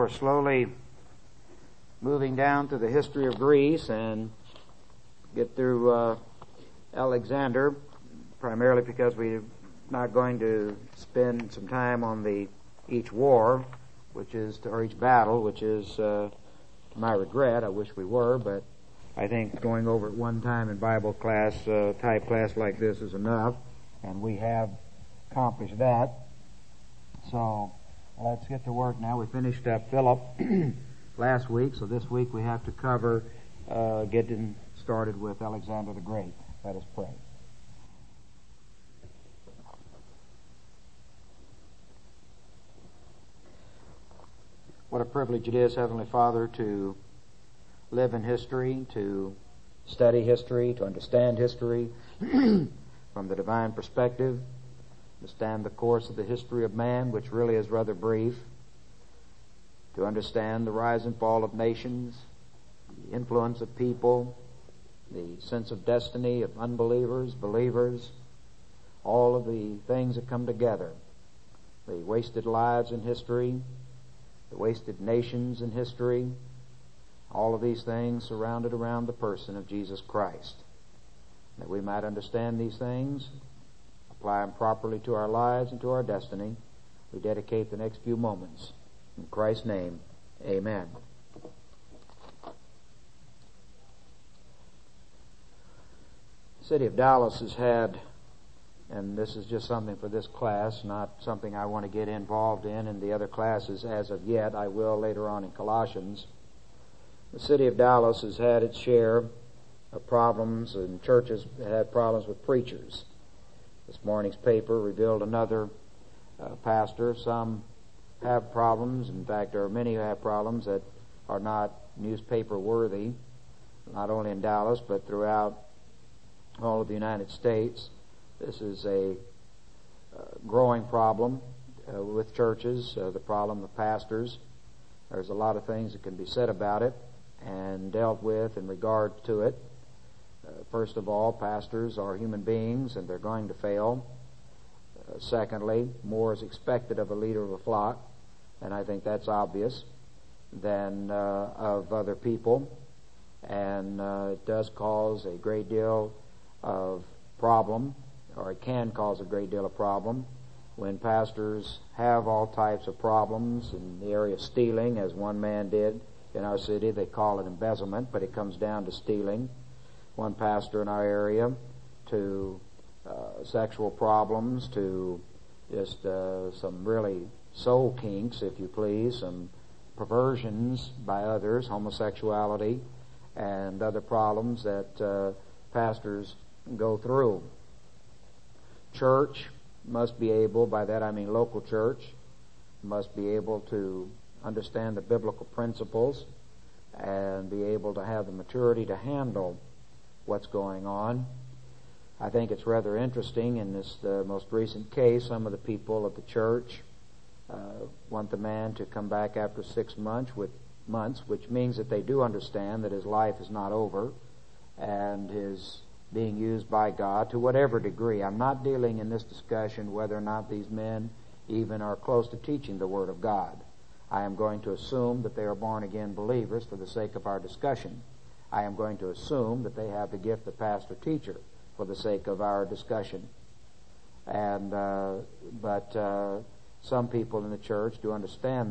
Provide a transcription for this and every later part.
we're slowly moving down to the history of Greece and get through Alexander, primarily because we're not going to spend some time on each war, or each battle, which is, to my regret, I wish we were, but I think going over it one time in Bible class, type class like this is enough, and we have accomplished that. So let's get to work now. We finished up Philip last week, so this week we have to cover getting started with Alexander the Great. Let us pray. What a privilege it is, Heavenly Father, to live in history, to study history, to understand history from the divine perspective, understand the course of the history of man, which really is rather brief, to understand the rise and fall of nations, the influence of people, the sense of destiny of unbelievers, believers, all of the things that come together, the wasted lives in history, the wasted nations in history, all of these things surrounded around the person of Jesus Christ. That we might understand these things, apply them properly to our lives and to our destiny, we dedicate the next few moments. In Christ's name, amen. The city of Dallas has had, and this is just something for this class, not something I want to get involved in the other classes as of yet. I will later on in Colossians. The city of Dallas has had its share of problems, and churches have had problems with preachers. This morning's paper revealed another pastor. Some have problems. In fact, there are many who have problems that are not newspaper worthy, not only in Dallas, but throughout all of the United States. This is a growing problem with churches, the problem of pastors. There's a lot of things that can be said about it and dealt with in regard to it. First of all, pastors are human beings and they're going to fail. Secondly, more is expected of a leader of a flock, and I think that's obvious, than of other people. And it does cause a great deal of problem, or it can cause a great deal of problem when pastors have all types of problems in the area of stealing, as one man did in our city. They call it embezzlement, but it comes down to stealing. One pastor in our area, to sexual problems, to just some really soul kinks, if you please, some perversions by others, homosexuality, and other problems that pastors go through. Church must be able, by that I mean local church, must be able to understand the biblical principles and be able to have the maturity to handle what's going on. I think it's rather interesting in this most recent case, some of the people of the church want the man to come back after 6 months, which means that they do understand that his life is not over and is being used by God to whatever degree. I'm not dealing in this discussion whether or not these men even are close to teaching the Word of God. I am going to assume that they are born-again believers for the sake of our discussion. I am going to assume that they have the gift of pastor-teacher for the sake of our discussion. And but some people in the church do understand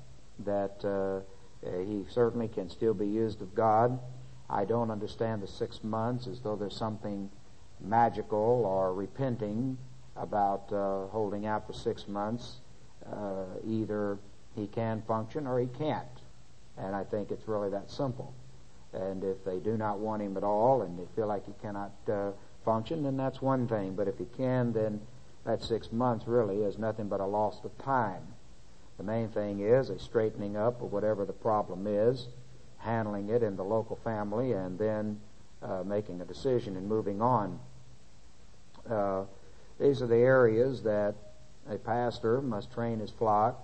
that he certainly can still be used of God. I don't understand the 6 months as though there's something magical or repenting about holding out for 6 months. Either he can function or he can't. And I think it's really that simple. And if they do not want him at all and they feel like he cannot function, then that's one thing. But if he can, then that 6 months really is nothing but a loss of time. The main thing is a straightening up of whatever the problem is, handling it in the local family, and then making a decision and moving on. These are the areas that a pastor must train his flock,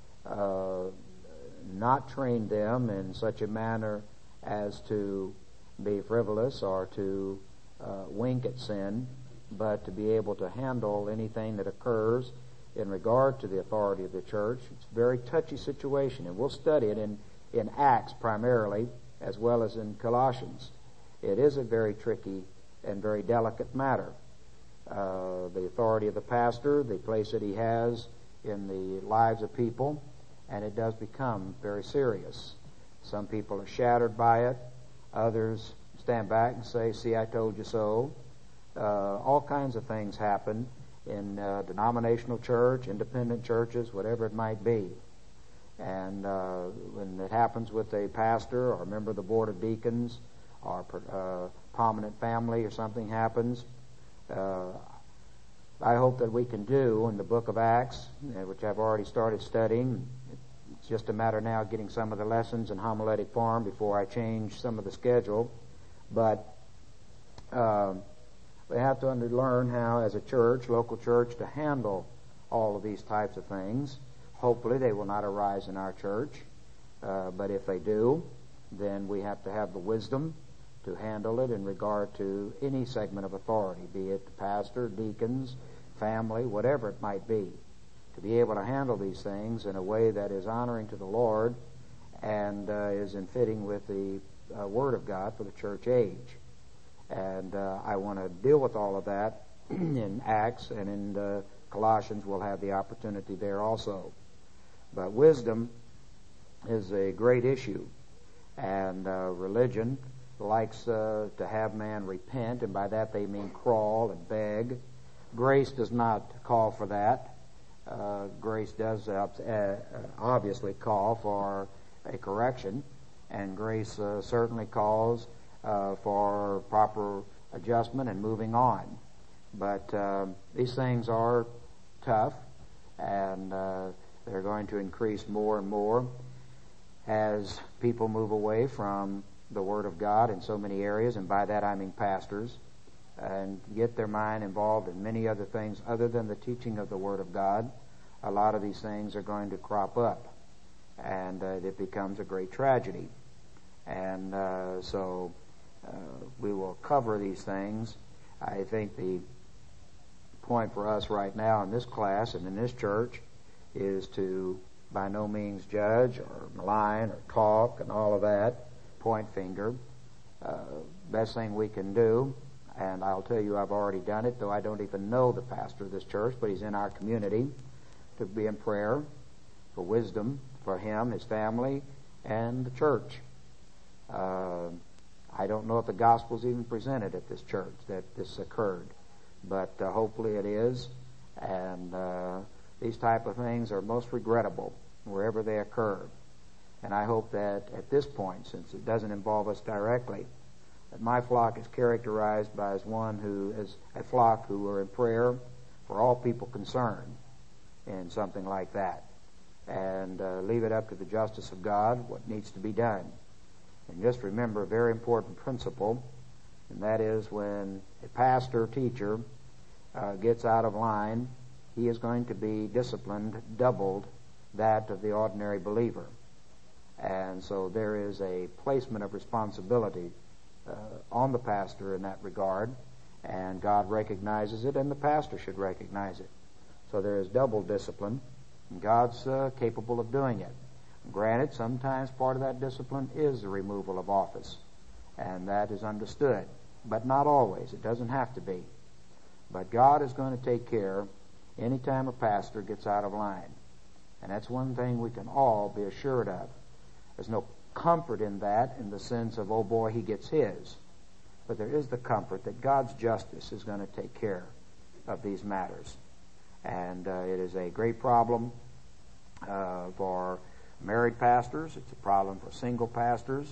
not train them in such a manner as to be frivolous or to wink at sin, but to be able to handle anything that occurs in regard to the authority of the church. It's a very touchy situation, and we'll study it in Acts primarily, as well as in Colossians. It is a very tricky and very delicate matter. The authority of the pastor, the place that he has in the lives of people, and it does become very serious. Some people are shattered by it. Others stand back and say, "See, I told you so." All kinds of things happen in denominational church, independent churches, whatever it might be. And when it happens with a pastor or a member of the board of deacons or a prominent family or something happens, I hope that we can do in the book of Acts, which I've already started studying. It's just a matter now of getting some of the lessons in homiletic form before I change some of the schedule. But we have to learn how, as a church, local church, to handle all of these types of things. Hopefully they will not arise in our church, but if they do, then we have to have the wisdom to handle it in regard to any segment of authority, be it the pastor, deacons, family, whatever it might be, to be able to handle these things in a way that is honoring to the Lord and is in fitting with the Word of God for the church age. And I want to deal with all of that in Acts, and in Colossians we'll have the opportunity there also. But wisdom is a great issue, and religion likes to have man repent, and by that they mean crawl and beg. Grace does not call for that. Grace does obviously call for a correction, and grace certainly calls for proper adjustment and moving on. But these things are tough, and they're going to increase more and more as people move away from the Word of God in so many areas, and by that I mean pastors, and get their mind involved in many other things other than the teaching of the Word of God. A lot of these things are going to crop up, and it becomes a great tragedy. And so we will cover these things. I think the point for us right now in this class and in this church is to by no means judge or malign or talk and all of that, point finger. Best thing we can do, and I'll tell you I've already done it, though I don't even know the pastor of this church, but he's in our community, to be in prayer for wisdom for him, his family, and the church. I don't know if the gospel's even presented at this church that this occurred, but hopefully it is. And these type of things are most regrettable wherever they occur. And I hope that at this point, since it doesn't involve us directly, that my flock is characterized by as one who is a flock who are in prayer for all people concerned in something like that, and leave it up to the justice of God what needs to be done. And just remember a very important principle, and that is when a pastor or teacher gets out of line, he is going to be disciplined, doubled that of the ordinary believer. And so there is a placement of responsibility on the pastor in that regard, and God recognizes it, and the pastor should recognize it. So there is double discipline, and God's capable of doing it. Granted, sometimes part of that discipline is the removal of office, and that is understood, but not always. It doesn't have to be. But God is going to take care any time a pastor gets out of line, and that's one thing we can all be assured of. There's no comfort in that in the sense of, oh boy, he gets his. But there is the comfort that God's justice is going to take care of these matters. And it is a great problem for married pastors. It's a problem for single pastors,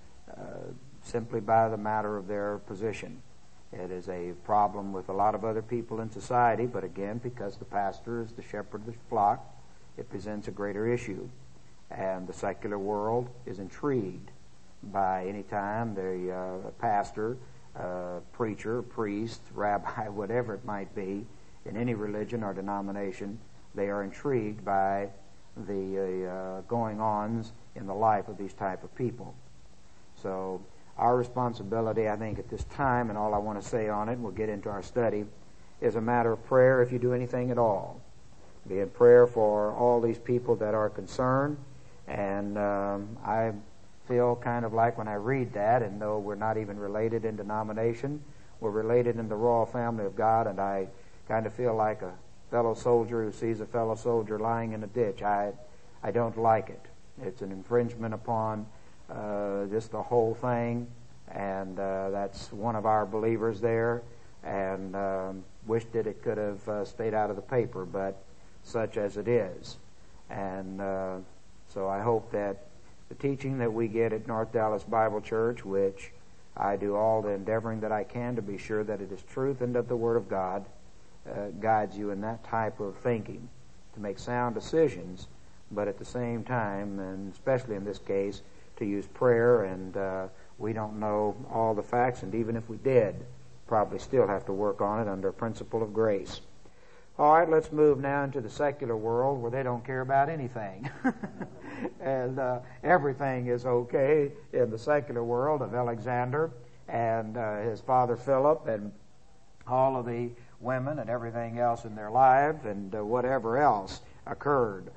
simply by the matter of their position. It is a problem with a lot of other people in society, but again, because the pastor is the shepherd of the flock, it presents a greater issue. And the secular world is intrigued by any time the pastor, preacher, priest, rabbi, whatever it might be, in any religion or denomination, they are intrigued by the going-ons in the life of these type of people. So our responsibility, I think, at this time, and all I want to say on it, and we'll get into our study, is a matter of prayer if you do anything at all. be in prayer for all these people that are concerned. And I feel kind of like when I read that, and though we're not even related in denomination, we're related in the royal family of God, and I kind of feel like a fellow soldier who sees a fellow soldier lying in a ditch. I don't like it. It's an infringement upon just the whole thing, and that's one of our believers there, and wish that it could have stayed out of the paper, but such as it is. And so I hope that the teaching that we get at North Dallas Bible Church, which I do all the endeavoring that I can to be sure that it is truth and of the Word of God, guides you in that type of thinking to make sound decisions, but at the same time, and especially in this case, to use prayer. And we don't know all the facts, and even if we did, probably still have to work on it under a principle of grace. All right, let's move now into the secular world where they don't care about anything. And everything is okay in the secular world of Alexander and his father Philip and all of the women and everything else in their lives and whatever else occurred.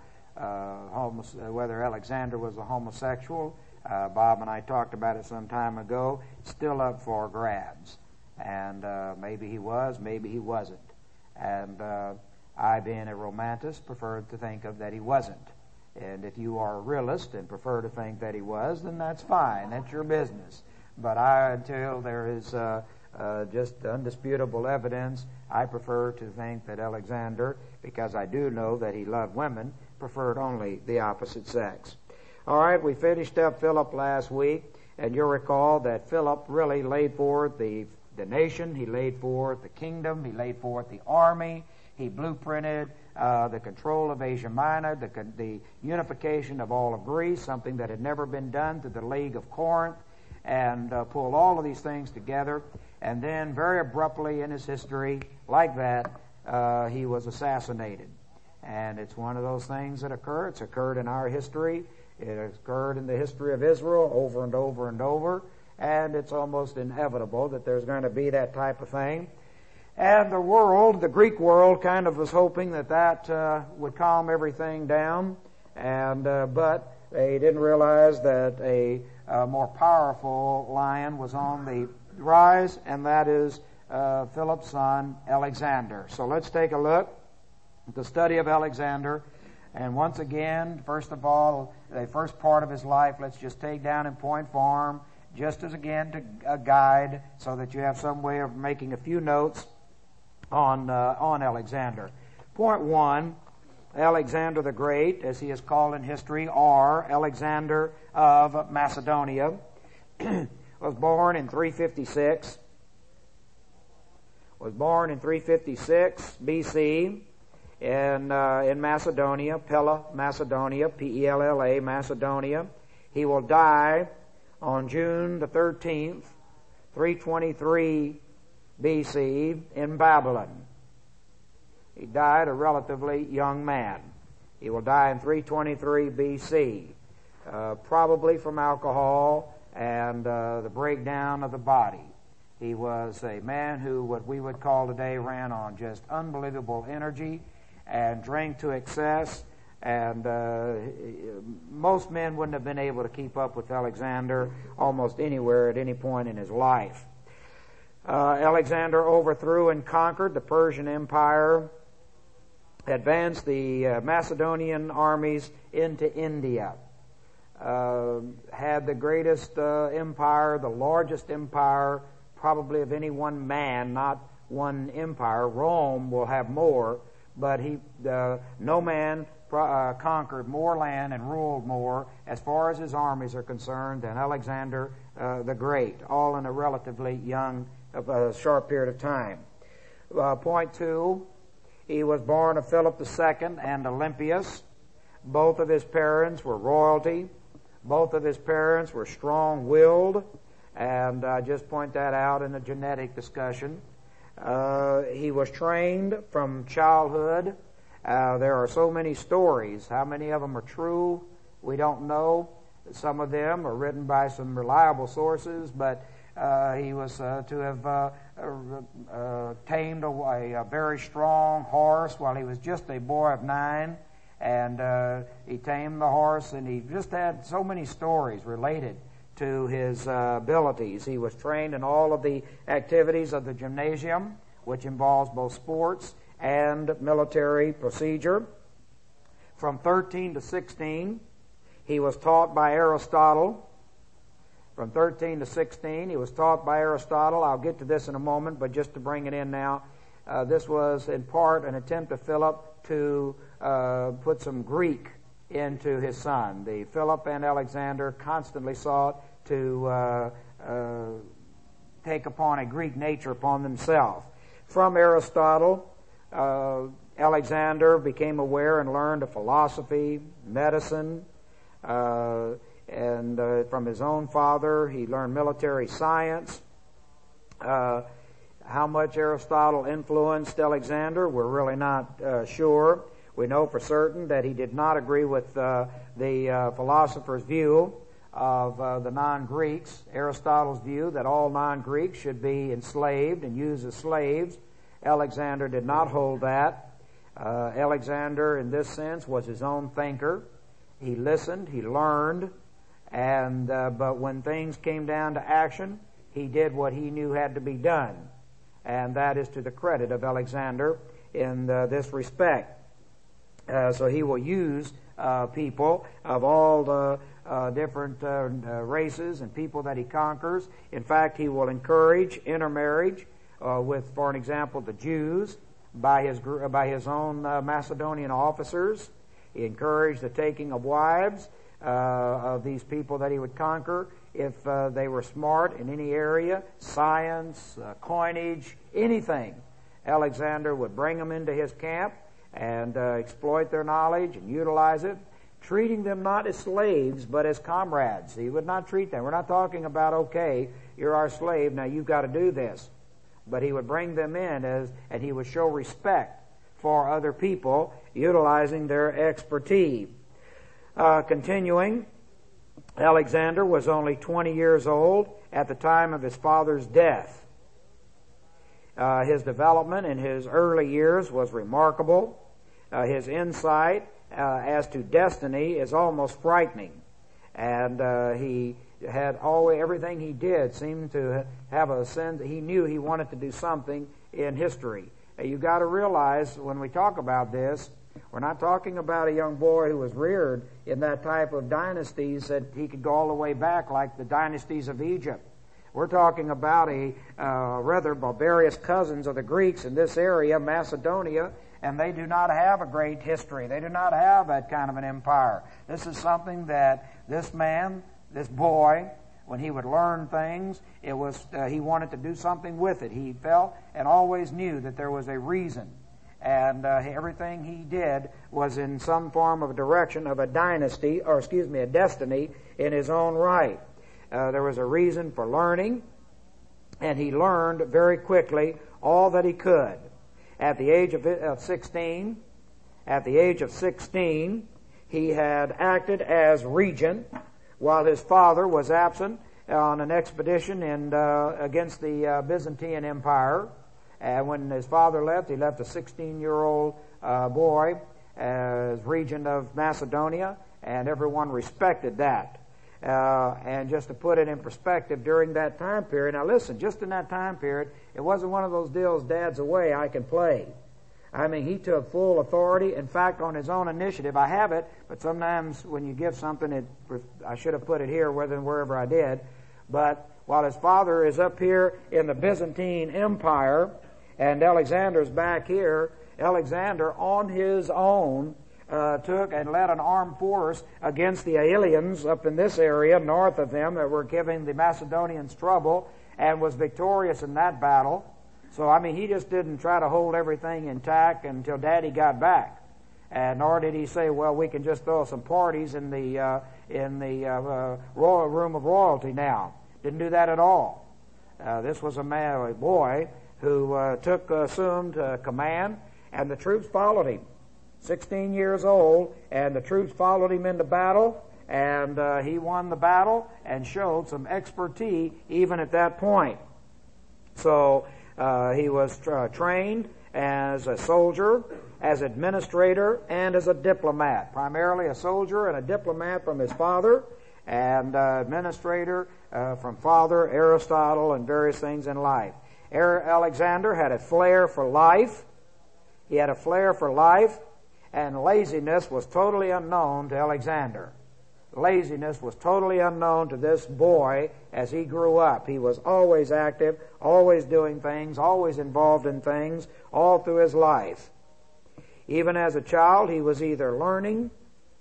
Whether Alexander was a homosexual, Bob and I talked about it some time ago, it's still up for grabs. And maybe he was, maybe he wasn't. And I, being a romanticist, prefer to think of that he wasn't. And if you are a realist and prefer to think that he was, then that's fine. That's your business. But until there is just undisputable evidence, I prefer to think that Alexander, because I do know that he loved women, preferred only the opposite sex. All right, we finished up Philip last week, and you'll recall that Philip really laid forth the nation, he laid forth the kingdom, he laid forth the army, he blueprinted the control of Asia Minor, the unification of all of Greece, something that had never been done through the League of Corinth, and pulled all of these things together. And then very abruptly in his history, like that, he was assassinated. And it's one of those things that occur. It's occurred in our history. It occurred in the history of Israel over and over and over. And it's almost inevitable that there's going to be that type of thing. And the world, the Greek world, kind of was hoping that would calm everything down. And but they didn't realize that a more powerful lion was on the rise, and that is Philip's son, Alexander. So let's take a look at the study of Alexander. And once again, first of all, the first part of his life, let's just take down in point form, just as again to a guide, so that you have some way of making a few notes on Alexander. Point one, Alexander the Great, as he is called in history, or Alexander of Macedonia, was born in 356. Was born in 356 BC in Macedonia, Pella, Macedonia, P-E-L-L-A, Macedonia. He will die on June the 13th, 323 BC in Babylon. He died a relatively young man. He will die in 323 BC, probably from alcohol and the breakdown of the body. He was a man who, what we would call today, ran on just unbelievable energy and drank to excess. And most men wouldn't have been able to keep up with Alexander almost anywhere at any point in his life. Alexander overthrew and conquered the Persian Empire, advanced the Macedonian armies into India, had the greatest empire, the largest empire probably of any one man, not one empire. Rome will have more, but no man conquered more land and ruled more as far as his armies are concerned than Alexander the Great, all in a relatively short period of time. Point two, he was born of Philip II and Olympias. Both of his parents were royalty. Both of his parents were strong-willed, and I just point that out in a genetic discussion. He was trained from childhood. There are so many stories. How many of them are true? We don't know. Some of them are written by some reliable sources, but He was to have tamed a very strong horse while he was just a boy of 9. And he tamed the horse, and he just had so many stories related to his abilities. He was trained in all of the activities of the gymnasium, which involves both sports and military procedure. From 13 to 16, he was taught by Aristotle. From 13 to 16, he was taught by Aristotle. I'll get to this in a moment, but just to bring it in now, this was in part an attempt of Philip to put some Greek into his son. The Philip and Alexander constantly sought to take upon a Greek nature upon themselves. From Aristotle, Alexander became aware and learned of philosophy, medicine, and from his own father, he learned military science. How much Aristotle influenced Alexander, we're really not sure. We know for certain that he did not agree with the philosopher's view of the non-Greeks. Aristotle's view that all non-Greeks should be enslaved and used as slaves. Alexander did not hold that. Alexander, in this sense, was his own thinker. He listened, he learned, and but when things came down to action, he did what he knew had to be done. And that is to the credit of Alexander in this respect. So he will use people of all the different races and people that he conquers. In fact, he will encourage intermarriage with, for an example, the Jews by his own Macedonian officers. He encouraged the taking of wives of these people that he would conquer if they were smart in any area, science, coinage, anything. Alexander would bring them into his camp and exploit their knowledge and utilize it, treating them not as slaves but as comrades. He would not treat them. We're not talking about, okay, you're our slave, now you've got to do this. But he would bring them in and he would show respect for other people, utilizing their expertise. Continuing, Alexander was only 20 years old at the time of his father's death. His development in his early years was remarkable. His insight as to destiny is almost frightening. And he had always, everything he did seemed to have a sense that he knew he wanted to do something in history. You've got to realize when we talk about this, we're not talking about a young boy who was reared in that type of dynasties that he could go all the way back like the dynasties of Egypt. We're talking about a rather barbarous cousins of the Greeks in this area, Macedonia, and they do not have a great history. They do not have that kind of an empire. This is something that this man, this boy, when he would learn things, it was he wanted to do something with it. He felt and always knew that there was a reason. And everything he did was in some form of a direction of a dynasty, or a destiny in his own right. There was a reason for learning, and he learned very quickly all that he could. At the age of 16, he had acted as regent while his father was absent on an expedition against the Byzantine Empire. And when his father left, he left a 16-year-old boy as regent of Macedonia, and everyone respected that. And just to put it in perspective, during that time period, now listen, just in that time period, it wasn't one of those deals, Dad's away, I can play. I mean, he took full authority. In fact, on his own initiative, I have it, but sometimes when you give something, I should have put it here rather than wherever I did. But while his father is up here in the Byzantine Empire, and Alexander's back here, Alexander on his own took and led an armed force against the Aelians up in this area north of them that were giving the Macedonians trouble, and was victorious in that battle. So, I mean, he just didn't try to hold everything intact until Daddy got back. And nor did he say, well, we can just throw some parties in the royal room of royalty now. Didn't do that at all. This was a boy who assumed command, and the troops followed him. 16 years old, and the troops followed him into battle, and he won the battle and showed some expertise even at that point. So he was trained as a soldier, as administrator, and as a diplomat. Primarily a soldier and a diplomat from his father, and administrator from Father Aristotle and various things in life. Alexander had a flair for life. He had a flair for life, and laziness was totally unknown to Alexander. Laziness was totally unknown to this boy as he grew up. He was always active, always doing things, always involved in things, all through his life. Even as a child, he was either learning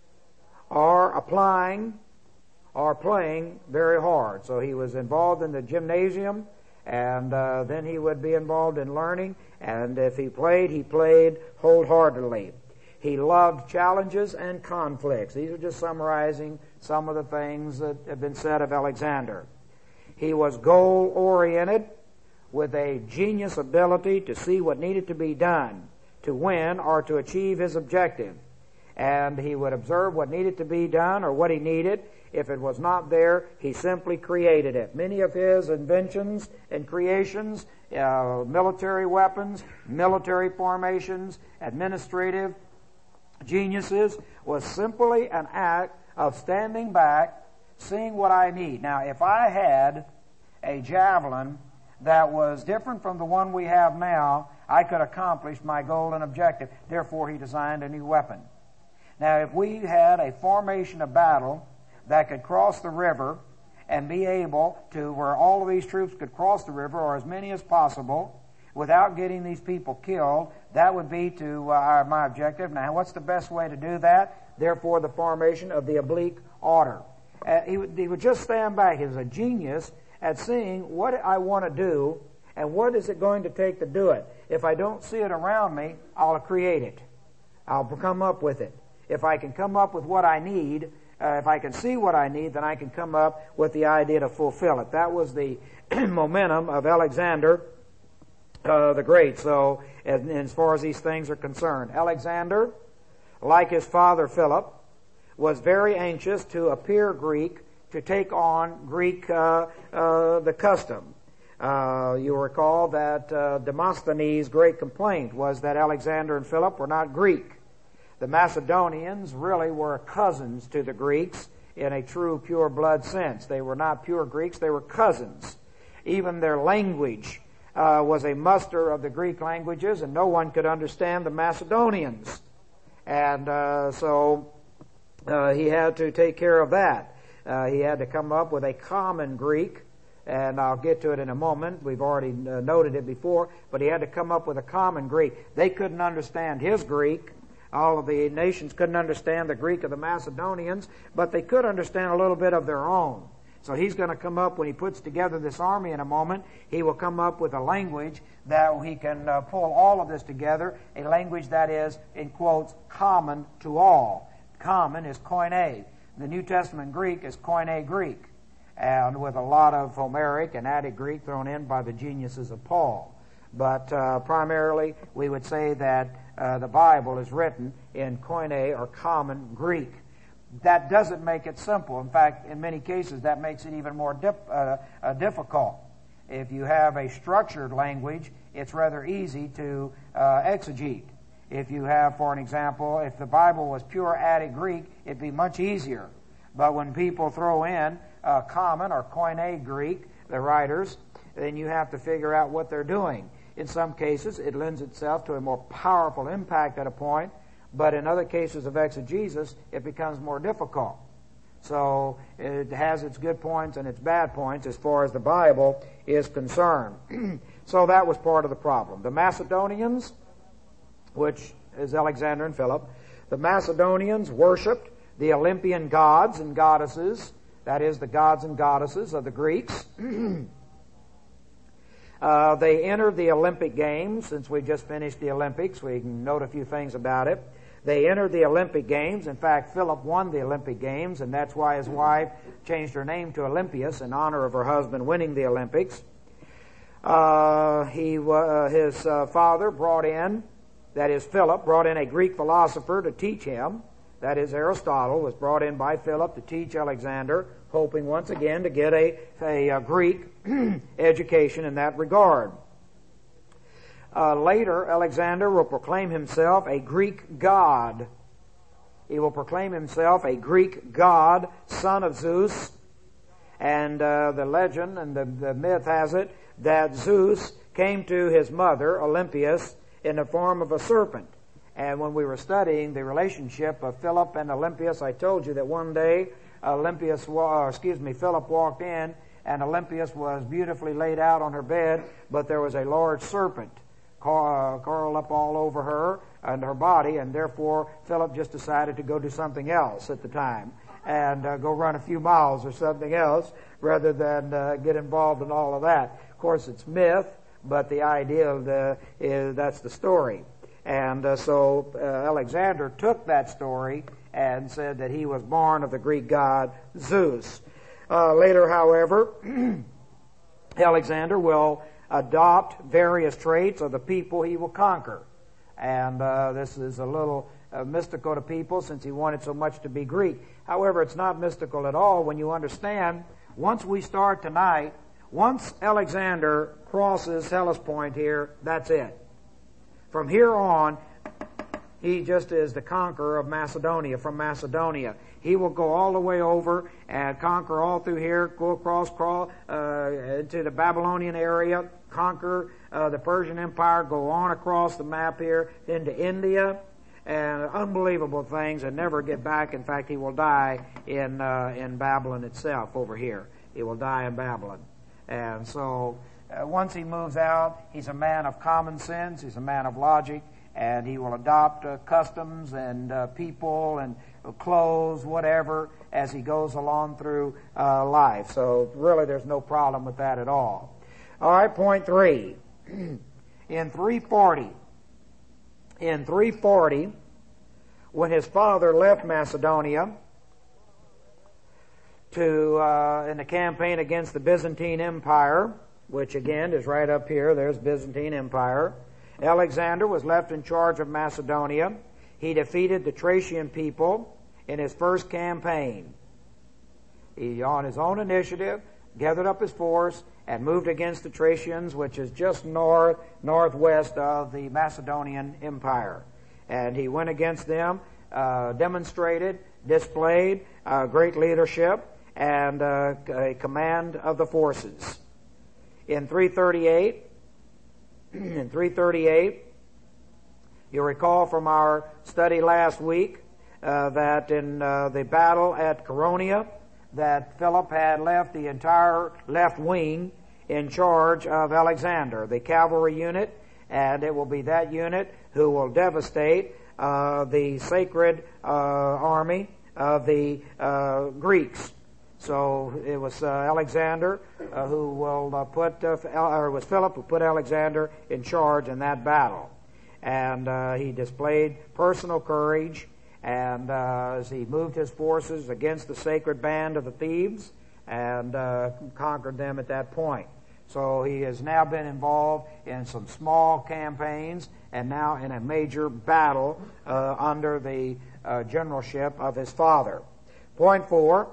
or applying or playing very hard. So he was involved in the gymnasium, and then he would be involved in learning, and if he played wholeheartedly. He loved challenges and conflicts. These are just summarizing some of the things that have been said of Alexander. He was goal-oriented with a genius ability to see what needed to be done to win or to achieve his objective. And he would observe what needed to be done or what he needed. If it was not there, he simply created it. Many of his inventions and creations, military weapons, military formations, administrative geniuses, was simply an act of standing back, seeing what I need. Now, if I had a javelin that was different from the one we have now, I could accomplish my goal and objective. Therefore, he designed a new weapon. Now, if we had a formation of battle that could cross the river and be able to, where all of these troops could cross the river, or as many as possible, without getting these people killed, that would be to my objective. Now, what's the best way to do that? Therefore, the formation of the oblique order. He would just stand back. He was a genius at seeing what I want to do and what is it going to take to do it. If I don't see it around me, I'll create it. I'll come up with it. If I can come up with what I need, if I can see what I need, then I can come up with the idea to fulfill it. That was the momentum of Alexander the Great. So, as far as these things are concerned, Alexander, like his father Philip, was very anxious to appear Greek, to take on Greek the custom. You recall that Demosthenes' great complaint was that Alexander and Philip were not Greek. The Macedonians really were cousins to the Greeks in a true pure blood sense. They were not pure Greeks, they were cousins. Even their language was a muster of the Greek languages, and no one could understand the Macedonians. And so he had to take care of that. He had to come up with a common Greek, and I'll get to it in a moment. We've already noted it before, but he had to come up with a common Greek. They couldn't understand his Greek. All of the nations couldn't understand the Greek of the Macedonians, but they could understand a little bit of their own. So he's going to come up, when he puts together this army in a moment, he will come up with a language that he can pull all of this together, a language that is, in quotes, common to all. Common is koine. The New Testament Greek is koine Greek, and with a lot of Homeric and Attic Greek thrown in by the geniuses of Paul. But primarily, we would say that the Bible is written in koine or common Greek. That doesn't make it simple. In fact, in many cases, that makes it even more difficult. If you have a structured language, it's rather easy to exegete. If you have, for an example, if the Bible was pure Attic Greek, it'd be much easier. But when people throw in common or koine Greek, the writers, then you have to figure out what they're doing. In some cases, it lends itself to a more powerful impact at a point, but in other cases of exegesis, it becomes more difficult. So it has its good points and its bad points as far as the Bible is concerned. So that was part of the problem. The Macedonians, which is Alexander and Philip, the Macedonians worshipped the Olympian gods and goddesses, that is, the gods and goddesses of the Greeks. They entered the Olympic Games. Since we just finished the Olympics, we can note a few things about it. They entered the Olympic Games. In fact, Philip won the Olympic Games, and that's why his wife changed her name to Olympias in honor of her husband winning the Olympics. His father brought in, that is Philip, brought in a Greek philosopher to teach him that is Aristotle, was brought in by Philip to teach Alexander, hoping once again to get a Greek education in that regard. Later, Alexander will proclaim himself a Greek god. He will proclaim himself a Greek god, son of Zeus. And the legend and the myth has it that Zeus came to his mother, Olympias, in the form of a serpent. And when we were studying the relationship of Philip and Olympias, I told you that one day Philip walked in, and Olympias was beautifully laid out on her bed, but there was a large serpent curled up all over her and her body, and therefore Philip just decided to go do something else at the time and go run a few miles or something else rather than get involved in all of that. Of course, it's myth, but the idea is that's the story. And so Alexander took that story and said that he was born of the Greek god Zeus. Later, however, Alexander will adopt various traits of the people he will conquer. And this is a little mystical to people since he wanted so much to be Greek. However, it's not mystical at all when you understand, once we start tonight, once Alexander crosses Hellespont here, that's it. From here on, he just is the conqueror of Macedonia, from Macedonia. He will go all the way over and conquer all through here, go across into the Babylonian area, conquer the Persian Empire, go on across the map here into India, and unbelievable things, and never get back. In fact, he will die in Babylon itself over here. He will die in Babylon. And so once he moves out, he's a man of common sense, he's a man of logic, and he will adopt customs and people and clothes, whatever, as he goes along through life. So really there's no problem with that at all. All right, point 3. In 340, when his father left Macedonia in the campaign against the Byzantine Empire, which again is right up here, there's Byzantine Empire, Alexander was left in charge of Macedonia. He defeated the Thracian people in his first campaign. He, on his own initiative, gathered up his force and moved against the Thracians, which is just northwest of the Macedonian Empire. And he went against them, displayed great leadership and a command of the forces. In 338, you'll recall from our study last week that in the battle at Chaeronea, that Philip had left the entire left wing in charge of Alexander, the cavalry unit, and it will be that unit who will devastate the sacred army of the Greeks. So it was Alexander who will it was Philip who put Alexander in charge in that battle. And he displayed personal courage, and as he moved his forces against the sacred band of the Thebes and conquered them at that point. So he has now been involved in some small campaigns and now in a major battle under the generalship of his father. Point 4,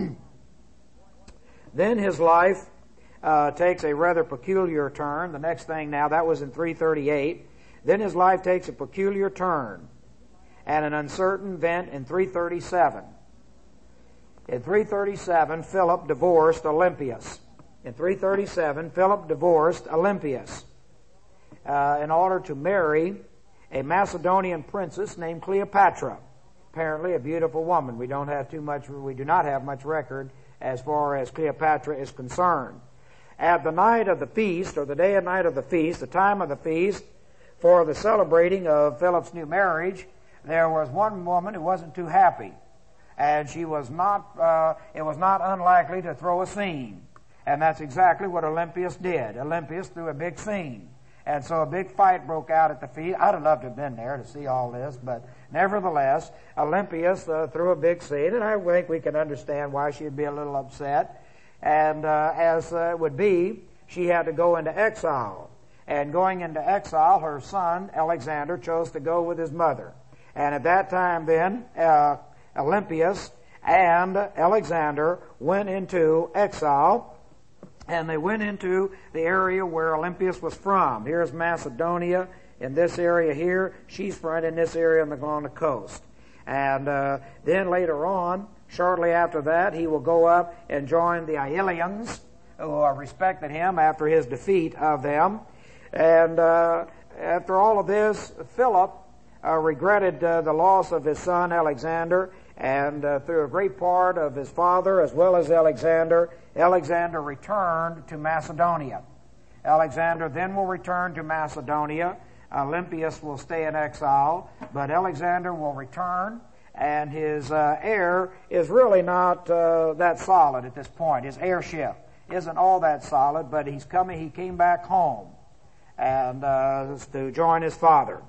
then his life takes a rather peculiar turn. The next thing now, that was in 338. Then his life takes a peculiar turn and an uncertain event in 337. In 337, Philip divorced Olympias. In 337, Philip divorced Olympias in order to marry a Macedonian princess named Cleopatra. Apparently a beautiful woman. We do not have much record as far as Cleopatra is concerned. At the night of the feast, or the day and night of the feast, the time of the feast, for the celebrating of Philip's new marriage, there was one woman who wasn't too happy. And she was not, it was not unlikely to throw a scene. And that's exactly what Olympias did. Olympias threw a big scene. And so a big fight broke out at the feast. I'd have loved to have been there to see all this, but nevertheless, Olympias threw a big scene, and I think we can understand why she'd be a little upset. And as it would be, she had to go into exile. And going into exile, her son, Alexander, chose to go with his mother. And at that time then, Olympias and Alexander went into exile, and they went into the area where Olympias was from. Here's Macedonia in this area here. She's from in this area on the coast. And then later on, shortly after that, he will go up and join the Aelians, who respected him after his defeat of them. And after all of this, Philip regretted the loss of his son Alexander, and through a great part of his father as well as Alexander returned to Macedonia. Alexander then will return to Macedonia. Olympias will stay in exile, but Alexander will return, and his heir is really not that solid at this point. His heirship isn't all that solid, but he came back home and to join his father.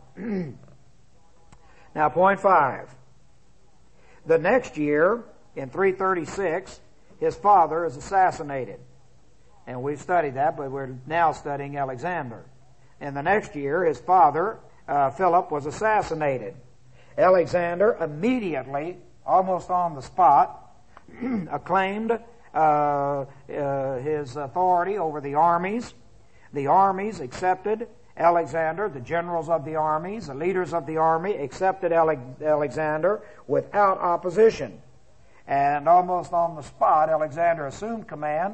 Now, point 5. The next year, in 336, his father is assassinated. And we've studied that, but we're now studying Alexander. In the next year, his father, Philip, was assassinated. Alexander immediately, almost on the spot, acclaimed his authority over the armies. The armies accepted Alexander. The generals of the armies, the leaders of the army, accepted Alexander without opposition. And almost on the spot, Alexander assumed command.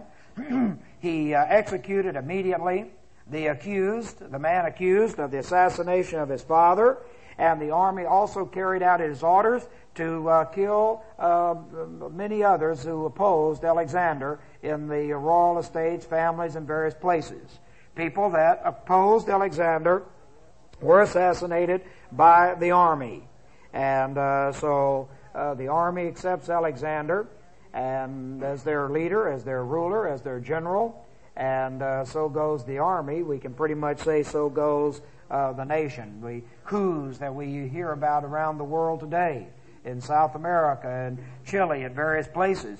He executed immediately the man accused of the assassination of his father, and the army also carried out his orders to kill many others who opposed Alexander in the royal estates, families, and various places. People that opposed Alexander were assassinated by the army. And so the army accepts Alexander and as their leader, as their ruler, as their general, and so goes the army. We can pretty much say so goes the nation. The coups that we hear about around the world today, in South America and Chile and various places,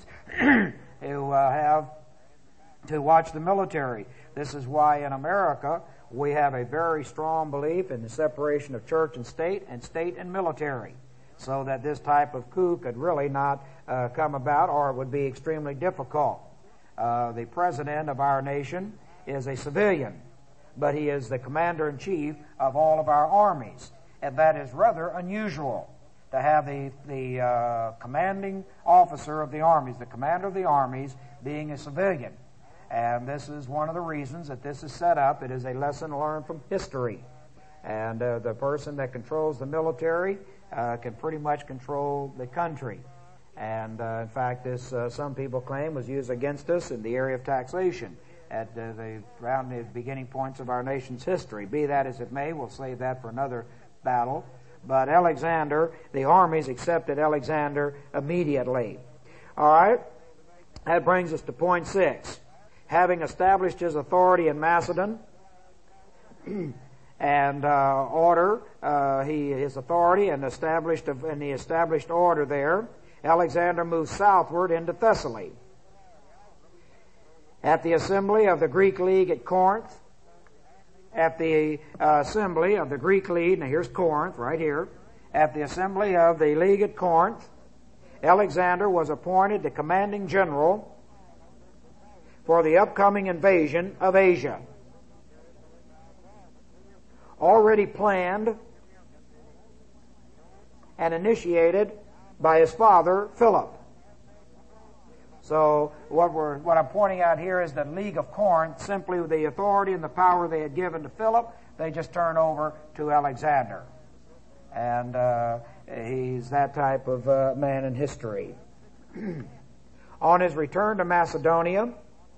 who have to watch the military. This is why in America we have a very strong belief in the separation of church and state and military, so that this type of coup could really not come about, or it would be extremely difficult. The president of our nation is a civilian, but he is the commander-in-chief of all of our armies, and that is rather unusual to have the commanding officer of the armies, the commander of the armies, being a civilian. And this is one of the reasons that this is set up. It is a lesson learned from history. And the person that controls the military can pretty much control the country. And in fact, this some people claim was used against us in the area of taxation at around the beginning points of our nation's history. Be that as it may, we'll save that for another battle. But Alexander, the armies accepted Alexander immediately. All right, that brings us to point 6. Having established his authority in Macedon and his authority and the established order there, Alexander moved southward into Thessaly. At the assembly of the Greek League at Corinth, now here's Corinth right here. At the assembly of the League at Corinth, Alexander was appointed the commanding general for the upcoming invasion of Asia, already planned and initiated by his father Philip. So what I'm pointing out here is that League of Corinth, simply with the authority and the power they had given to Philip, they just turn over to Alexander. And he's that type of man in history. On his return to Macedonia,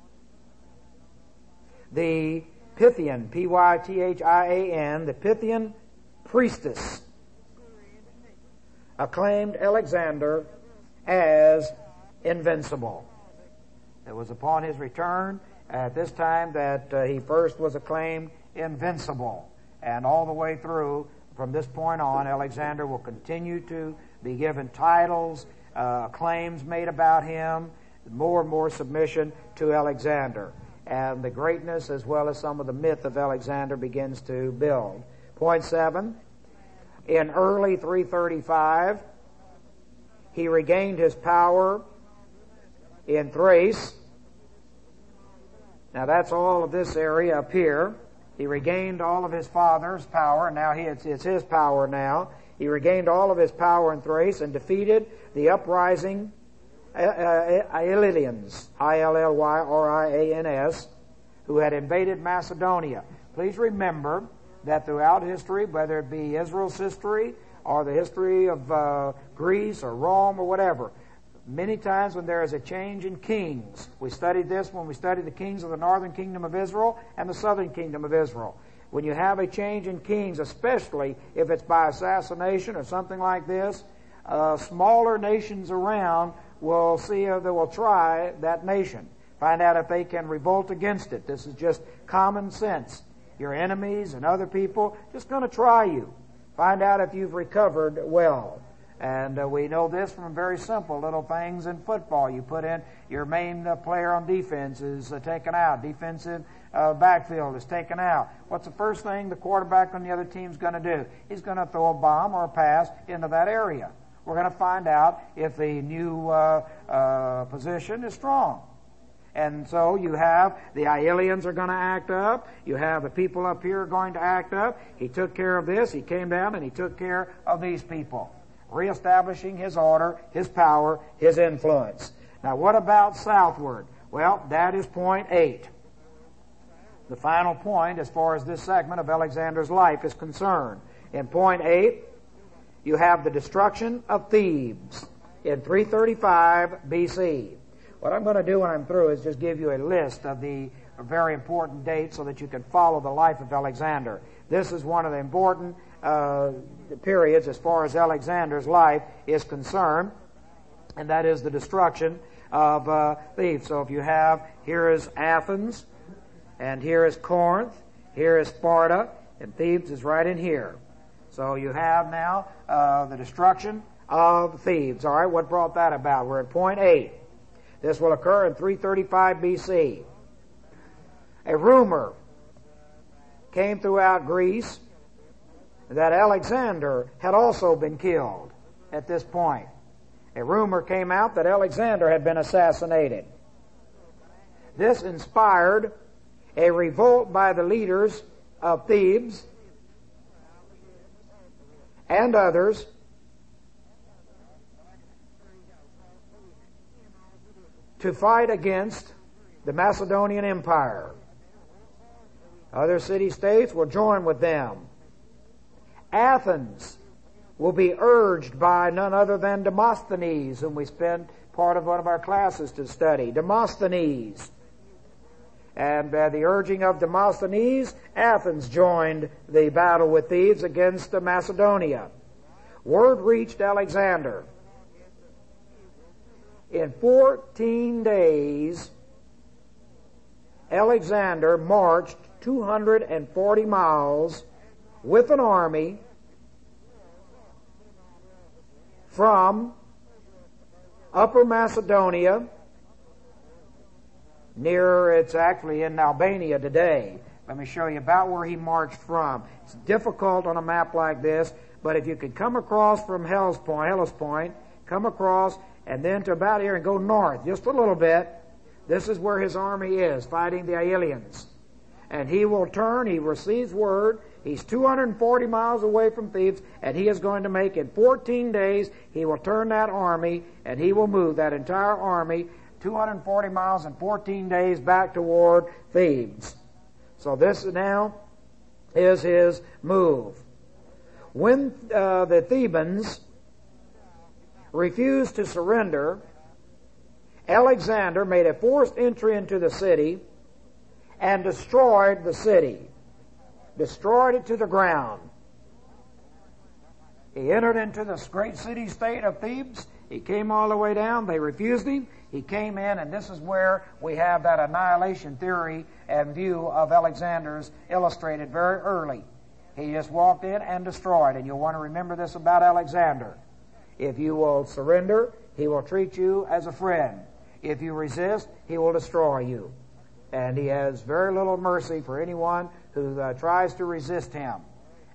the Pythian, Pythian, the Pythian priestess acclaimed Alexander as invincible. It was upon his return at this time that he first was acclaimed invincible. And all the way through, from this point on, Alexander will continue to be given titles, claims made about him, more and more submission to Alexander. And the greatness as well as some of the myth of Alexander begins to build. Point 7, in early 335. He regained his power in Thrace. Now that's all of this area up here. He regained all of his father's power, and now it's his power now. He regained all of his power in Thrace and defeated the uprising Illyrians, Illyrins, who had invaded Macedonia. Please remember that throughout history, whether it be Israel's history or the history of Greece or Rome or whatever, many times when there is a change in kings, we studied this when we studied the kings of the northern kingdom of Israel and the southern kingdom of Israel. When you have a change in kings, especially if it's by assassination or something like this, smaller nations around will see if they will try that nation, find out if they can revolt against it. This is just common sense. Your enemies and other people just going to try you. Find out if you've recovered well. And we know this from very simple little things in football. You put in your main player on defense is taken out. Defensive backfield is taken out. What's the first thing the quarterback on the other team's going to do? He's going to throw a bomb or a pass into that area. We're going to find out if the new position is strong. And so you have the Illyrians are going to act up. You have the people up here going to act up. He took care of this. He came down and he took care of these people, reestablishing his order, his power, his influence. Now what about southward? Well, that is point 8. The final point as far as this segment of Alexander's life is concerned. In point 8, you have the destruction of Thebes in 335 BC. What I'm going to do when I'm through is just give you a list of the very important dates so that you can follow the life of Alexander. This is one of the important periods as far as Alexander's life is concerned, and that is the destruction of Thebes. So if you have, here is Athens, and here is Corinth, here is Sparta, and Thebes is right in here. So you have now the destruction of Thebes. All right, what brought that about? We're at point 8. This will occur in 335 BC. A rumor came throughout Greece that Alexander had also been killed at this point. A rumor came out that Alexander had been assassinated. This inspired a revolt by the leaders of Thebes and others to fight against the Macedonian Empire. Other city-states will join with them. Athens will be urged by none other than Demosthenes, whom we spent part of one of our classes to study. Demosthenes. And by the urging of Demosthenes, Athens joined the battle with Thebes against Macedonia. Word reached Alexander. In 14 days, Alexander marched 240 miles with an army from Upper Macedonia, it's actually in Albania today. Let me show you about where he marched from. It's difficult on a map like this, but if you could come across from Hellespont, come across and then to about here and go north just a little bit, this is where his army is, fighting the Illyrians. And he will turn, he receives word, he's 240 miles away from Thebes, and he is going to make, in 14 days, he will turn that army, and he will move that entire army 240 miles in 14 days back toward Thebes. So this now is his move. When the Thebans refused to surrender, Alexander made a forced entry into the city and destroyed the city. Destroyed it to the ground. He entered into this great city-state of Thebes. He came all the way down. They refused him. He came in, and this is where we have that annihilation theory and view of Alexander's illustrated very early. He just walked in and destroyed. And you'll want to remember this about Alexander. If you will surrender, he will treat you as a friend. If you resist, he will destroy you. And he has very little mercy for anyone who tries to resist him.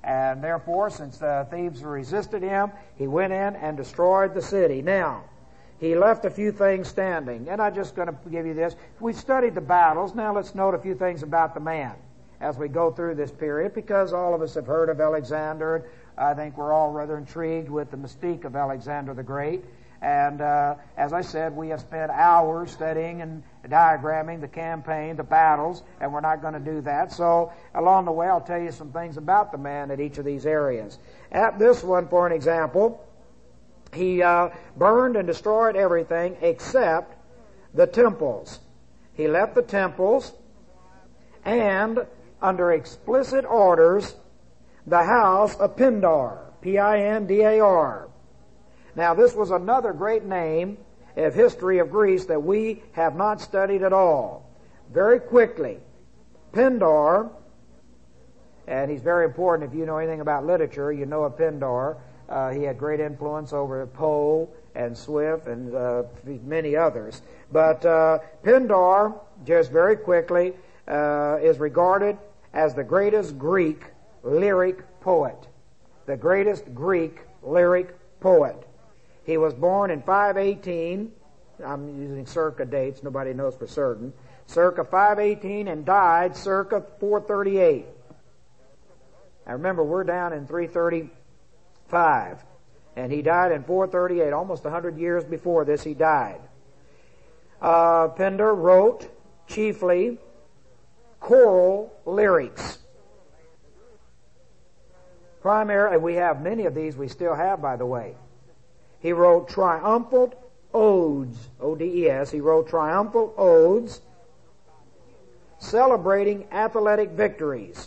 And therefore, since the Thebes resisted him, he went in and destroyed the city. Now, he left a few things standing. And I'm just going to give you this. We've studied the battles. Now let's note a few things about the man as we go through this period, because all of us have heard of Alexander. I think we're all rather intrigued with the mystique of Alexander the Great. And as I said, we have spent hours studying and diagramming the campaign, the battles, and we're not going to do that. So along the way, I'll tell you some things about the man at each of these areas. At this one, for an example, he burned and destroyed everything except the temples. He left the temples and, under explicit orders, the house of Pindar, Pindar. Now, this was another great name of history of Greece that we have not studied at all. Very quickly, Pindar, and he's very important if you know anything about literature, you know of Pindar. He had great influence over Poe and Swift and many others. But Pindar, just very quickly, is regarded as the greatest Greek lyric poet. The greatest Greek lyric poet. He was born in 518. I'm using circa dates. Nobody knows for certain. Circa 518 and died circa 438. Now remember, we're down in 335. And he died in 438. Almost 100 years before this he died. Pindar wrote chiefly choral lyrics. Primarily, we have many of these we still have, by the way. He wrote triumphal odes, O-D-E-S. He wrote triumphal odes celebrating athletic victories.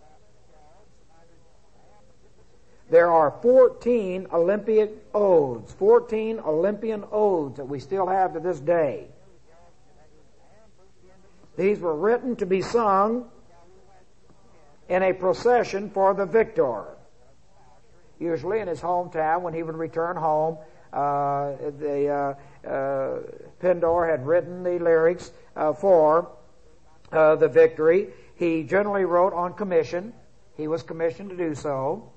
There are 14 Olympic odes, 14 Olympian odes that we still have to this day. These were written to be sung in a procession for the victor. Usually in his hometown, when he would return home, Pindar had written the lyrics for the victory. He generally wrote on commission. He was commissioned to do so.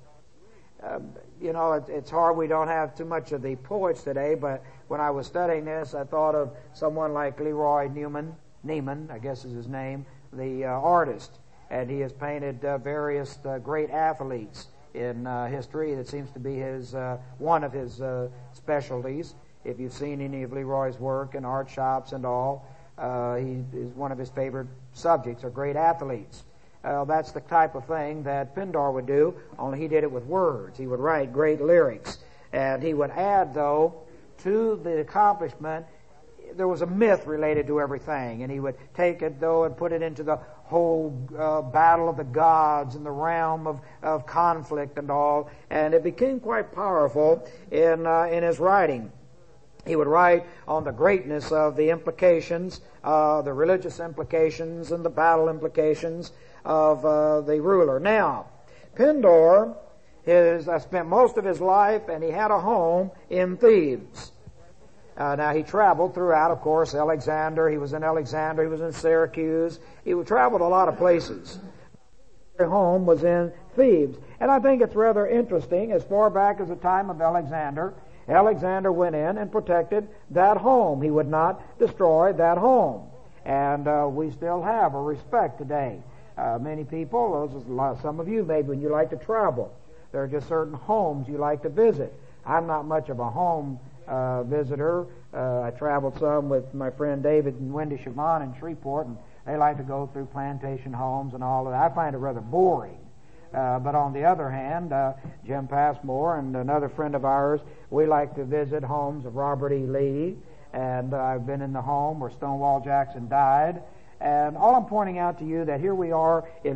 It's hard. We don't have too much of the poets today, but when I was studying this, I thought of someone like Leroy Neiman, I guess is his name, the artist. And he has painted various great athletes in history. It seems to be his one of his specialties. If you've seen any of Leroy's work in art shops and all, he is one of his favorite subjects are great athletes. That's the type of thing that Pindar would do, only he did it with words. He would write great lyrics. And he would add, though, to the accomplishment, there was a myth related to everything. And he would take it, though, and put it into the whole battle of the gods and the realm of conflict and all. And it became quite powerful in his writing. He would write on the greatness of the implications, the religious implications and the battle implications of the ruler. Now, Pindar spent most of his life, and he had a home in Thebes. Now, he traveled throughout, of course, Alexander. He was in Alexander. He was in Syracuse. He traveled a lot of places. His home was in Thebes. And I think it's rather interesting, as far back as the time of Alexander, Alexander went in and protected that home. He would not destroy that home. And we still have a respect today. Many people, some of you maybe when you like to travel, there are just certain homes you like to visit. I'm not much of a home visitor. I traveled some with my friend David and Wendy Chavon in Shreveport, and they like to go through plantation homes and all of that. I find it rather boring. But on the other hand, Jim Passmore and another friend of ours, we like to visit homes of Robert E. Lee, and I've been in the home where Stonewall Jackson died. And all I'm pointing out to you that here we are in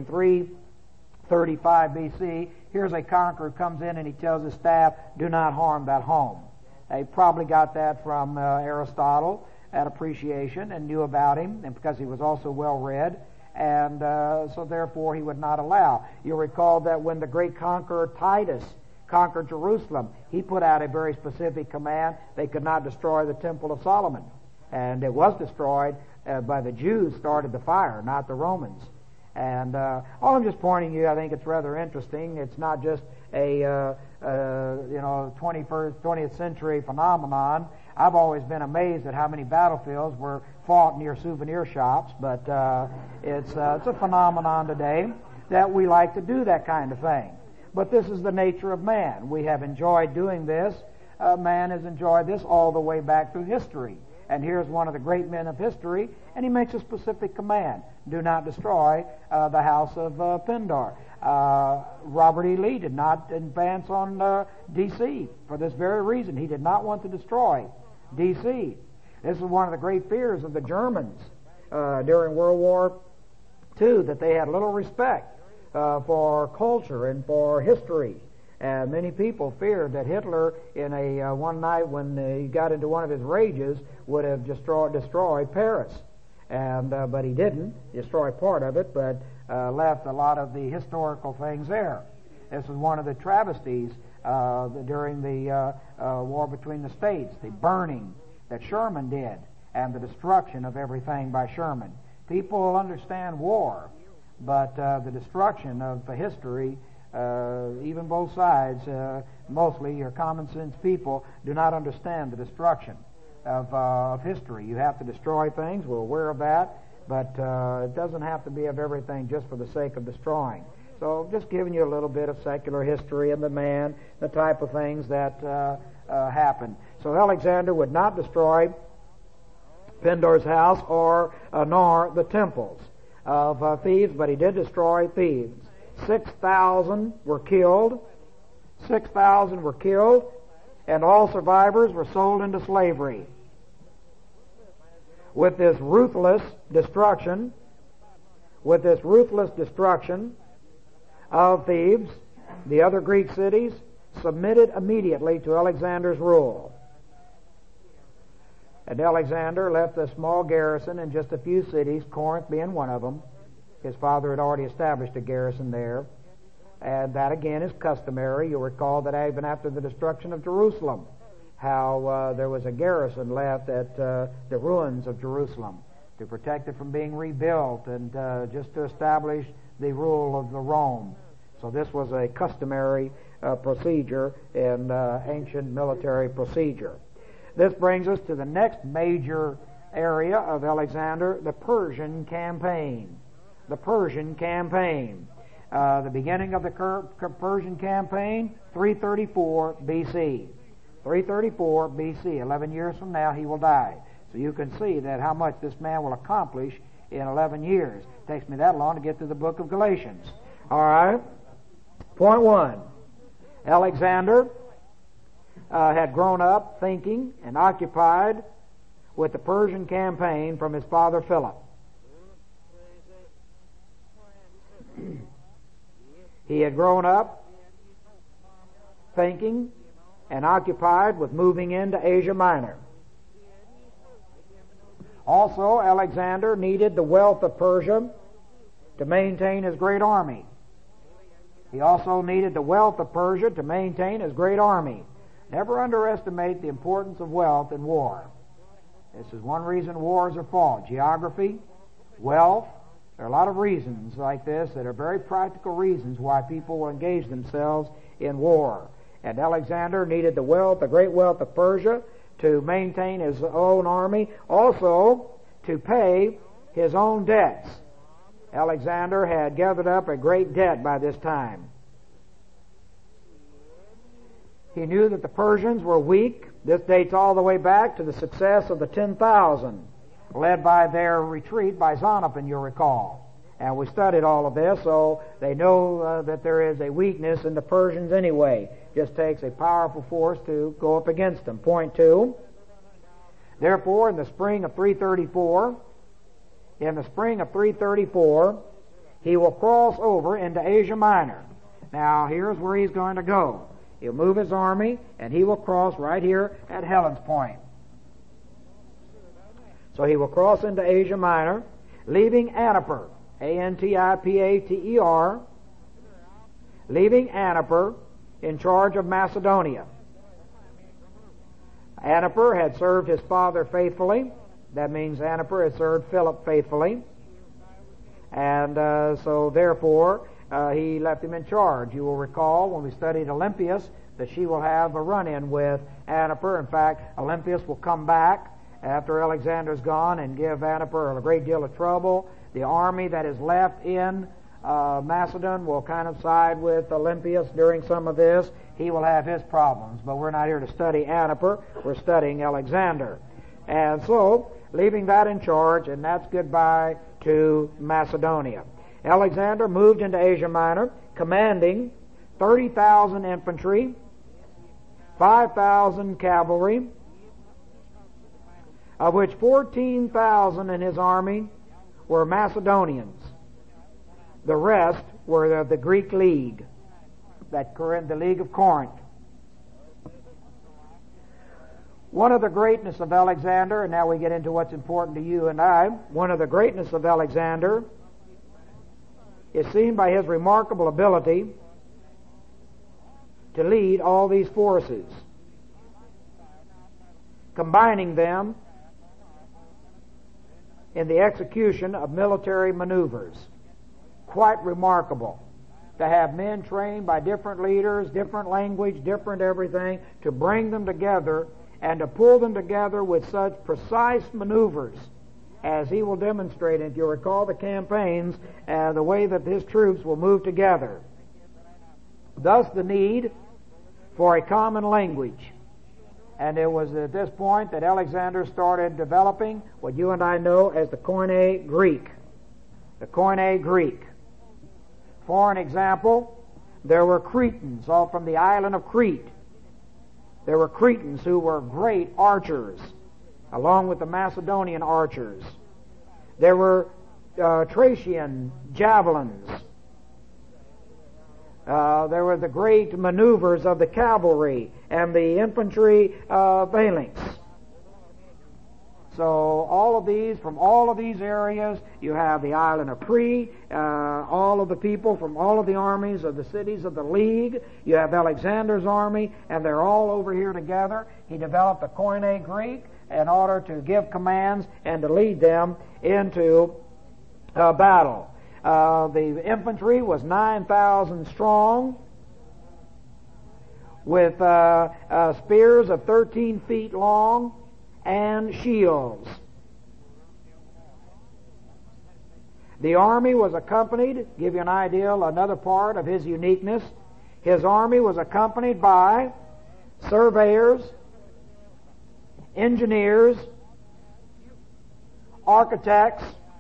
335 B.C. Here's a conqueror who comes in and he tells his staff, do not harm that home. They probably got that from Aristotle at appreciation and knew about him, and because he was also well read. And so therefore he would not allow. You'll recall that when the great conqueror Titus conquered Jerusalem, he put out a very specific command. They could not destroy the Temple of Solomon. And it was destroyed by the Jews started the fire, not the Romans. And all I'm just pointing you, I think it's rather interesting. It's not just a 20th century phenomenon. I've always been amazed at how many battlefields were fought near souvenir shops, but it's a phenomenon today that we like to do that kind of thing. But this is the nature of man. We have enjoyed doing this. Man has enjoyed this all the way back through history. And here's one of the great men of history, and he makes a specific command: do not destroy the house of Pindar. Robert E. Lee did not advance on D.C. for this very reason. He did not want to destroy D.C. This is one of the great fears of the Germans during World War II, that they had little respect for culture and for history. And many people feared that Hitler, in a one night when he got into one of his rages, would have destroyed Paris. And but he didn't destroy part of it, but left a lot of the historical things there. This was one of the travesties during the war between the states, the burning that Sherman did, and the destruction of everything by Sherman. People understand war, but the destruction of the history, even both sides, mostly your common sense people, do not understand the destruction of history. You have to destroy things. We're aware of that, but it doesn't have to be of everything just for the sake of destroying. So just giving you a little bit of secular history and the man, the type of things that happened. So Alexander would not destroy Pindar's house or nor the temples of Thebes, but he did destroy Thebes. 6,000 were killed. 6,000 were killed, and all survivors were sold into slavery. With this ruthless destruction of Thebes, the other Greek cities submitted immediately to Alexander's rule. And Alexander left a small garrison in just a few cities, Corinth being one of them. His father had already established a garrison there. And that again is customary. You'll recall that even after the destruction of Jerusalem, how there was a garrison left at the ruins of Jerusalem to protect it from being rebuilt and just to establish the rule of the Rome. So this was a customary procedure in ancient military procedure. This brings us to the next major area of Alexander, the Persian campaign. The Persian campaign. The beginning of the Persian campaign, 334 B.C. 334 B.C. 11 years from now, he will die. So you can see that how much this man will accomplish in 11 years. It takes me that long to get to the book of Galatians. All right. Point one. Alexander had grown up thinking and occupied with the Persian campaign from his father Philip. He had grown up thinking and occupied with moving into Asia Minor. Also, Alexander needed the wealth of Persia to maintain his great army. He also needed the wealth of Persia to maintain his great army. Never underestimate the importance of wealth in war. This is one reason wars are fought. Geography, wealth. There are a lot of reasons like this that are very practical reasons why people will engage themselves in war. And Alexander needed the wealth, the great wealth of Persia, to maintain his own army, also to pay his own debts. Alexander had gathered up a great debt by this time. He knew that the Persians were weak. This dates all the way back to the success of the 10,000, led by their retreat by Xenophon, you'll recall. And we studied all of this, so they know that there is a weakness in the Persians anyway. Just takes a powerful force to go up against them. Point two. Therefore, in the spring of 334, he will cross over into Asia Minor. Now, here's where he's going to go. He'll move his army, and he will cross right here at Helen's Point. So he will cross into Asia Minor, leaving Antipater, Antipater, leaving Antipater in charge of Macedonia. Antipater had served his father faithfully. That means Antipater had served Philip faithfully. And so therefore, he left him in charge. You will recall when we studied Olympias that she will have a run-in with Antipater. In fact, Olympias will come back after Alexander's gone and give Antipater a great deal of trouble. The army that is left in Macedon will kind of side with Olympias during some of this. He will have his problems, but we're not here to study Antipater. We're studying Alexander. And so, leaving that in charge, and that's goodbye to Macedonia. Alexander moved into Asia Minor, commanding 30,000 infantry, 5,000 cavalry, of which 14,000 in his army were Macedonians. The rest were the Greek League, the League of Corinth. One of the greatness of Alexander, and now we get into what's important to you and I, one of the greatness of Alexander is seen by his remarkable ability to lead all these forces, combining them in the execution of military maneuvers. Quite remarkable to have men trained by different leaders, different language, different everything, to bring them together and to pull them together with such precise maneuvers as he will demonstrate. If you recall the campaigns, the way that his troops will move together. Thus the need for a common language. And it was at this point that Alexander started developing what you and I know as the Koine Greek. The Koine Greek. For an example, there were Cretans, all from the island of Crete. There were Cretans who were great archers, along with the Macedonian archers. There were Thracian javelins. There were the great maneuvers of the cavalry and the infantry phalanx. So all of these, from all of these areas, you have the island of Crete, all of the people from all of the armies of the cities of the League. You have Alexander's army, and they're all over here together. He developed the Koine Greek in order to give commands and to lead them into battle. The infantry was 9,000 strong, with spears of 13 feet long and shields. The army was accompanied, give you an idea, another part of his uniqueness, his army was accompanied by surveyors, engineers, architects,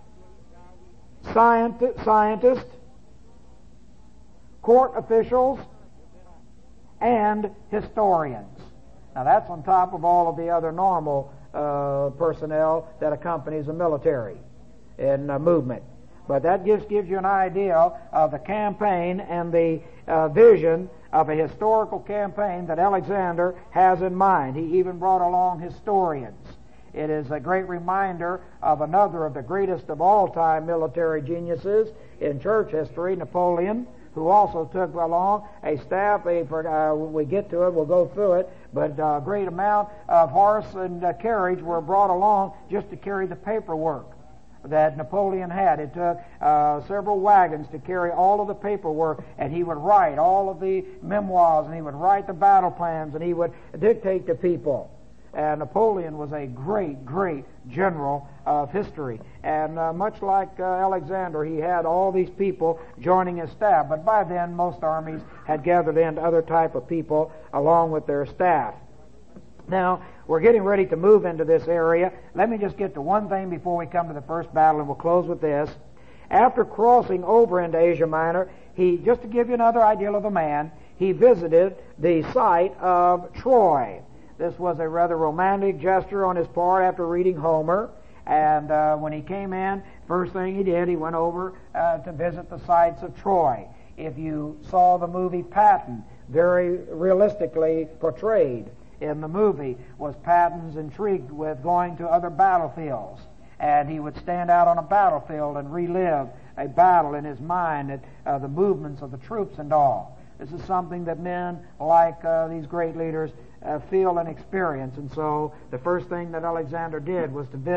scientists, court officials, and historians. Now that's on top of all of the other normal personnel that accompanies the military in movement. But that just gives you an idea of the campaign and the vision of a historical campaign that Alexander has in mind. He even brought along historians. It is a great reminder of another of the greatest of all time military geniuses in church history, Napoleon, who also took along a staff. When we get to it, we'll go through it, but a great amount of horse and carriage were brought along just to carry the paperwork that Napoleon had. It took several wagons to carry all of the paperwork, and he would write all of the memoirs, and he would write the battle plans, and he would dictate to people. And Napoleon was a great, great general of history. And much like Alexander, he had all these people joining his staff. But by then, most armies had gathered in other type of people along with their staff. Now, we're getting ready to move into this area. Let me just get to one thing before we come to the first battle, and we'll close with this. After crossing over into Asia Minor, just to give you another idea of the man, he visited the site of Troy. This was a rather romantic gesture on his part after reading Homer. And when he came in, first thing he did, he went over to visit the sites of Troy. If you saw the movie Patton, very realistically portrayed in the movie was Patton's intrigued with going to other battlefields. And he would stand out on a battlefield and relive a battle in his mind, the movements of the troops and all. This is something that men like these great leaders feel and experience. And so the first thing that Alexander did was to visit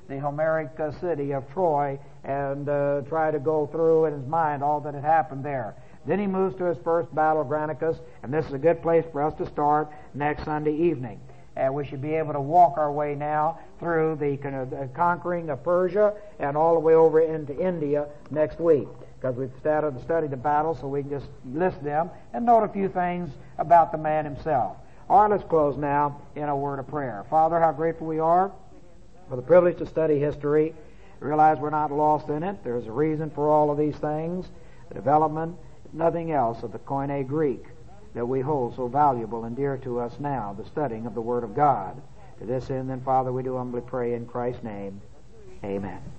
the Homeric city of Troy and try to go through in his mind all that had happened there. Then he moves to his first battle, Granicus, and this is a good place for us to start next Sunday evening. And we should be able to walk our way now through the conquering of Persia and all the way over into India next week, because we've started to study the battles, so we can just list them and note a few things about the man himself. All right, let's close now in a word of prayer. Father, how grateful we are for the privilege to study history. Realize we're not lost in it. There's a reason for all of these things. The development, if nothing else, of the Koine Greek that we hold so valuable and dear to us now, the studying of the Word of God. To this end, then, Father, we do humbly pray in Christ's name. Amen.